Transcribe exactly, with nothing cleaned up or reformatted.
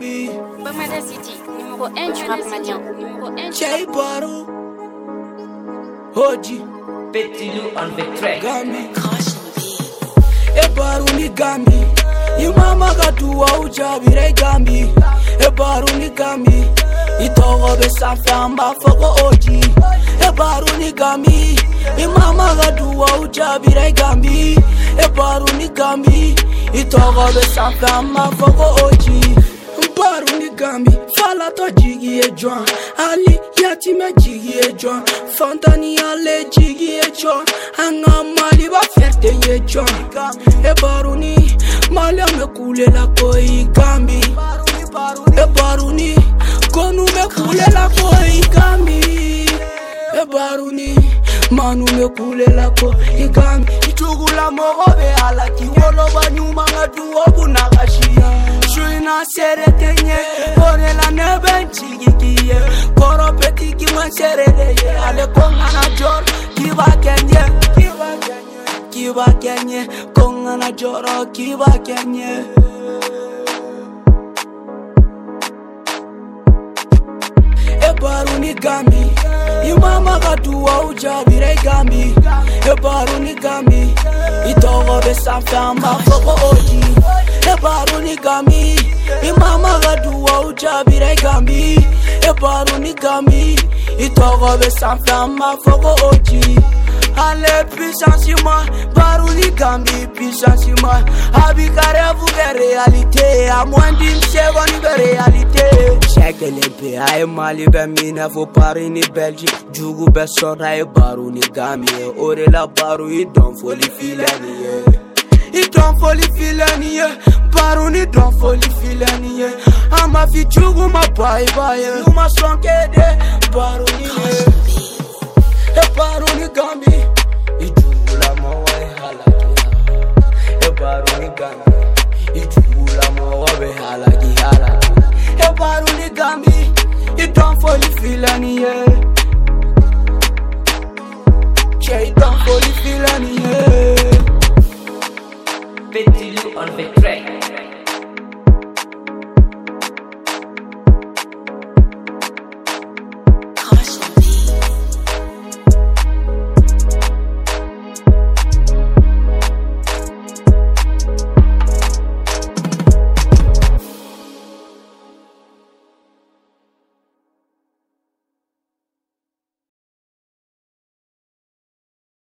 Gambi. Bamada City, numéro un du rap malien. Numéro un du Jay Baro. Oji. Petit Lou on the track. Gambi. E Baro ni Gambi. Imama katua ujabire Gambi. E Baro ni Gambi. Itogo be safamba foko Oji. E Baro ni Gambi. Imama katua ujabire Gambi. E Baro ni Gambi. Itogo be safamba foko Oji. Baro ni Gambi. Fala to jigi e John. Ali yatime jigi e John. Fontani ale jigi e John. Anga mali ba ferte ye John. E Baro ni Malia me kule la koi Gambi. E Baro ni Konu me kule la koi Gambi. E Baro ni Manu me kule la koi Gambi. Itugula mogobe ala kiwolo banyuma ngadu obuna kashia. Shuina sere tenye Kore la nebe nchigikiye Koro peti kima sere deye Ale kongana jor Kiba kenye Kiba kenye Kiba kenye Kongana joro Kiba kenye E Baro ni Gambi. Imama katua ujabire Gambi. E Baro ni Gambi. Itogo be safamba foko Oji. E Baro ni Gambi. Imama katua ujabire Gambi. E Baro ni Gambi. Itogo be safamba foko Oji. Allez puissance moi, Baro ni Gambi puissance moi. Abikare vous de réalité, à moins d'une seconde de réalité. Check les pays, aïe Mali be mina faut Paris ni Belgique. Djougou be sora e Baro ni Gambi. Ore la Baro i don foli filani. I don foli filani. Baro ni don foli filani. Ama fi djougou ma bye bye. You ma sonke de Baro ni. E Baro ni Gambi. Ijula mawa e halaki. E Baro ni Gambi. Ijula mawa be halaki halaki. E Baro ni Gambi. It don't fall if filani yeah. Jay don't fall if filani yeah. Petit Lou on the track.